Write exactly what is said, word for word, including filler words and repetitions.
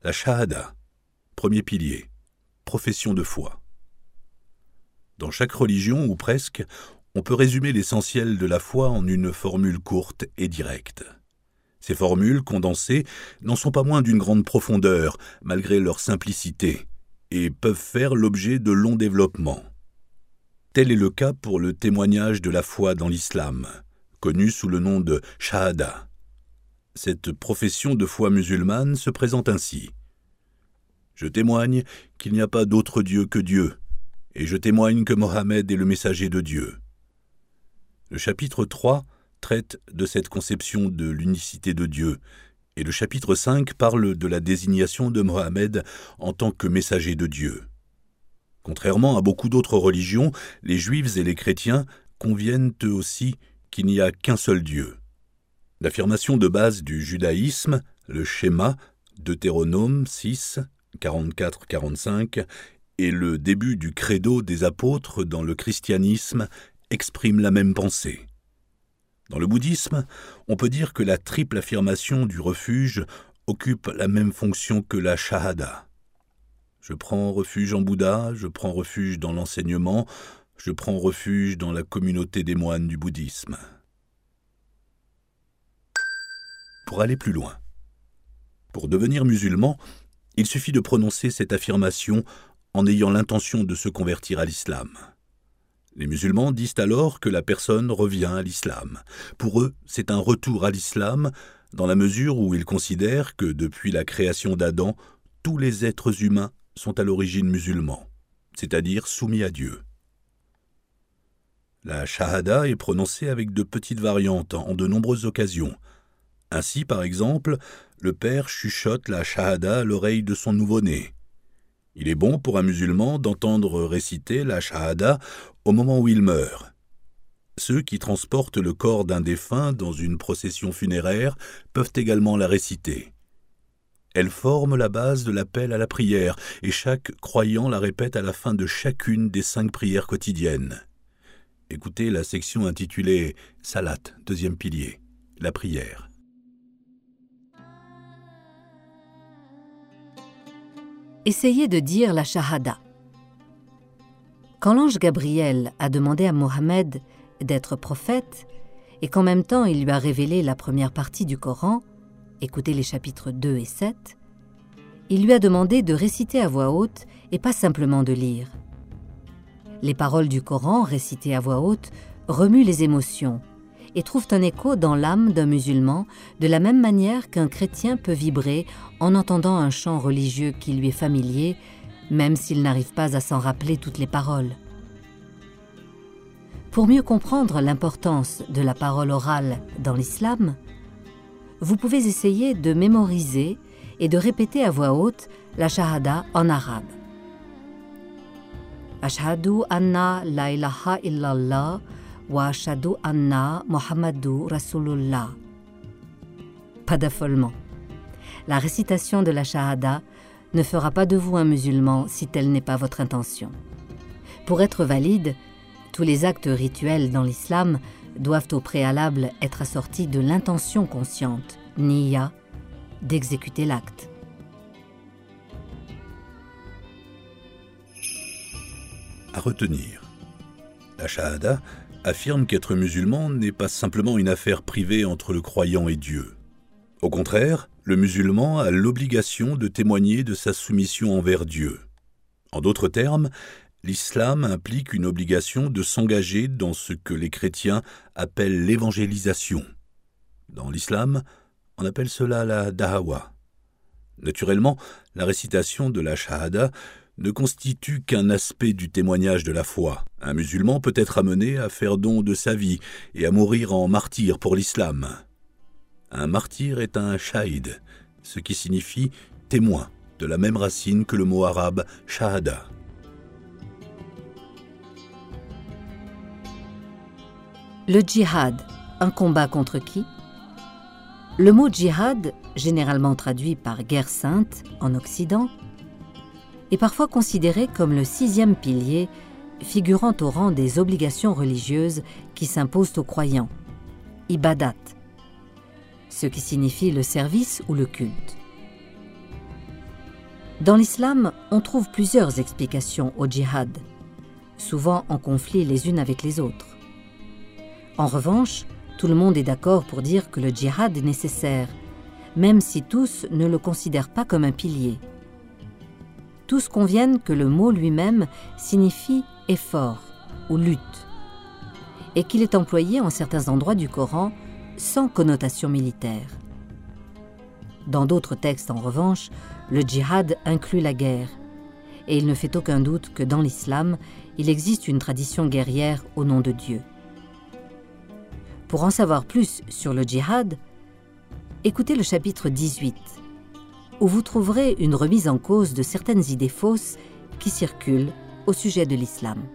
La shahada, premier pilier, profession de foi. Dans chaque religion, ou presque, on peut résumer l'essentiel de la foi en une formule courte et directe. Ces formules, condensées, n'en sont pas moins d'une grande profondeur, malgré leur simplicité, et peuvent faire l'objet de longs développements. Tel est le cas pour le témoignage de la foi dans l'islam, connu sous le nom de shahada. Cette profession de foi musulmane se présente ainsi. Je témoigne qu'il n'y a pas d'autre Dieu que Dieu, et je témoigne que Mohammed est le messager de Dieu. Le chapitre trois traite de cette conception de l'unicité de Dieu, et le chapitre cinq parle de la désignation de Mohammed en tant que messager de Dieu. Contrairement à beaucoup d'autres religions, les Juifs et les chrétiens conviennent eux aussi qu'il n'y a qu'un seul Dieu. L'affirmation de base du judaïsme, le schéma, Deutéronome six, quarante-quatre à quarante-cinq, et le début du credo des apôtres dans le christianisme expriment la même pensée. Dans le bouddhisme, on peut dire que la triple affirmation du refuge occupe la même fonction que la shahada. Je prends refuge en Bouddha, je prends refuge dans l'enseignement, je prends refuge dans la communauté des moines du bouddhisme. Pour aller plus loin. Pour devenir musulman, il suffit de prononcer cette affirmation en ayant l'intention de se convertir à l'islam. Les musulmans disent alors que la personne revient à l'islam. Pour eux, c'est un retour à l'islam dans la mesure où ils considèrent que depuis la création d'Adam, tous les êtres humains sont à l'origine musulmans, c'est-à-dire soumis à Dieu. La shahada est prononcée avec de petites variantes en de nombreuses occasions. Ainsi, par exemple, le père chuchote la shahada à l'oreille de son nouveau-né. Il est bon pour un musulman d'entendre réciter la shahada au moment où il meurt. Ceux qui transportent le corps d'un défunt dans une procession funéraire peuvent également la réciter. Elle forme la base de l'appel à la prière, et chaque croyant la répète à la fin de chacune des cinq prières quotidiennes. Écoutez la section intitulée « Salat », deuxième pilier, la prière. Essayez de dire la shahada. Quand l'ange Gabriel a demandé à Mohammed d'être prophète et qu'en même temps il lui a révélé la première partie du Coran, écoutez les chapitres deux et sept, il lui a demandé de réciter à voix haute et pas simplement de lire. Les paroles du Coran récitées à voix haute remuent les émotions et trouvent un écho dans l'âme d'un musulman de la même manière qu'un chrétien peut vibrer en entendant un chant religieux qui lui est familier, même s'il n'arrive pas à s'en rappeler toutes les paroles. Pour mieux comprendre l'importance de la parole orale dans l'islam, vous pouvez essayer de mémoriser et de répéter à voix haute la shahada en arabe. Ashhadu anna la ilaha illallah wa ashhadu anna Muhammadou Rasulullah. Pas d'affolement. La récitation de la shahada ne fera pas de vous un musulman si telle n'est pas votre intention. Pour être valide, tous les actes rituels dans l'islam doivent au préalable être assortis de l'intention consciente, niyya, d'exécuter l'acte. À retenir. La shahada affirme qu'être musulman n'est pas simplement une affaire privée entre le croyant et Dieu. Au contraire, le musulman a l'obligation de témoigner de sa soumission envers Dieu. En d'autres termes, l'islam implique une obligation de s'engager dans ce que les chrétiens appellent l'évangélisation. Dans l'islam, on appelle cela la dahawa. Naturellement, la récitation de la shahada ne constitue qu'un aspect du témoignage de la foi. Un musulman peut être amené à faire don de sa vie et à mourir en martyr pour l'islam. Un martyr est un shahid, ce qui signifie témoin, de la même racine que le mot arabe shahada. Le djihad, un combat contre qui? Le mot djihad, généralement traduit par guerre sainte en Occident, est parfois considéré comme le sixième pilier figurant au rang des obligations religieuses qui s'imposent aux croyants, ibadat, ce qui signifie le service ou le culte. Dans l'islam, on trouve plusieurs explications au djihad, souvent en conflit les unes avec les autres. En revanche, tout le monde est d'accord pour dire que le djihad est nécessaire, même si tous ne le considèrent pas comme un pilier. Tous conviennent que le mot lui-même signifie effort ou lutte, et qu'il est employé en certains endroits du Coran sans connotation militaire. Dans d'autres textes, en revanche, le djihad inclut la guerre, et il ne fait aucun doute que dans l'islam, il existe une tradition guerrière au nom de Dieu. Pour en savoir plus sur le djihad, écoutez le chapitre dix-huit, où vous trouverez une remise en cause de certaines idées fausses qui circulent au sujet de l'islam.